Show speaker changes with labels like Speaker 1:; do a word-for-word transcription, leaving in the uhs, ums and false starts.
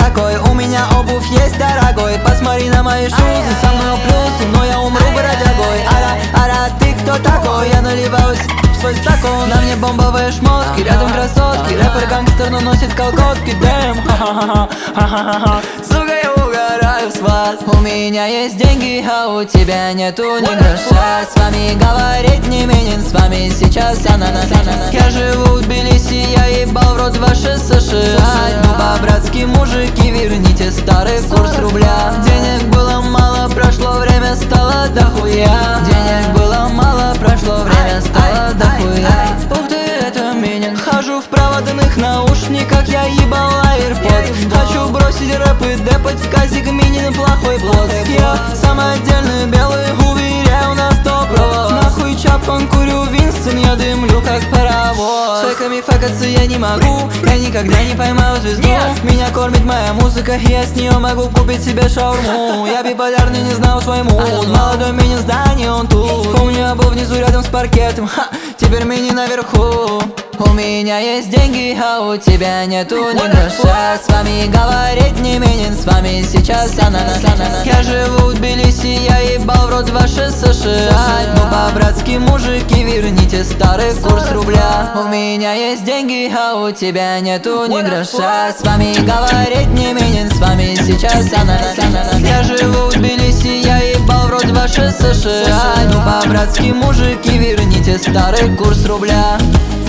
Speaker 1: такой? У меня обувь есть, дорогой. Посмотри на мои шузы, со мной плюсы, но я умру бродягой. Ара, ара, ты кто такой? Я наливаюсь в свой стакан. На мне бомбовые шмотки, рядом красотки. Рэпер-гангстер, но носит колготки. Дэм, ха-ха-ха-ха. Сука, я угораю с вас. У меня есть деньги, а у тебя нету ни гроша. С вами говорить не менен, с вами сейчас ананас. Я живу в Тбилиси, я ебал в рот ваши США. Ну по-братски, мужики, верните старый курс рубля. Денег было мало, прошло время, стало дохуя. Денег было мало, прошло время, стало дохуя. Ух ты, это менен. Хожу в проводных наушниках, я ебал AirPods. Хочу бросить рэп и депать в казик минин плохой плод. Я самый отдельный белый, уверяю на сто провод. Нахуй чапком курю Винстон, я дымлю как паровоз. С фейками фэкаться я не могу, я никогда не поймаю звезду. Меня кормит моя музыка, я с нее могу купить себе шаурму. Я биполярный, не знал свой муд. Молодой мини в здании, он тут. Помню, я был внизу рядом с паркетом, ха, теперь мини наверху. У меня есть деньги, а у тебя нету ни гроша. С вами говорить не менен, с вами сейчас ананас. Я живу в Тбилиси, я ебал в рот ваши США. Ну по-братски, мужики, верните старый курс рубля. У меня есть деньги, а у тебя нету ни гроша. С вами говорить не менен, с вами сейчас ананас. Я живу в Тбилиси, я ебал в рот ваши США. Ну по-братски, мужики, верните старый курс рубля.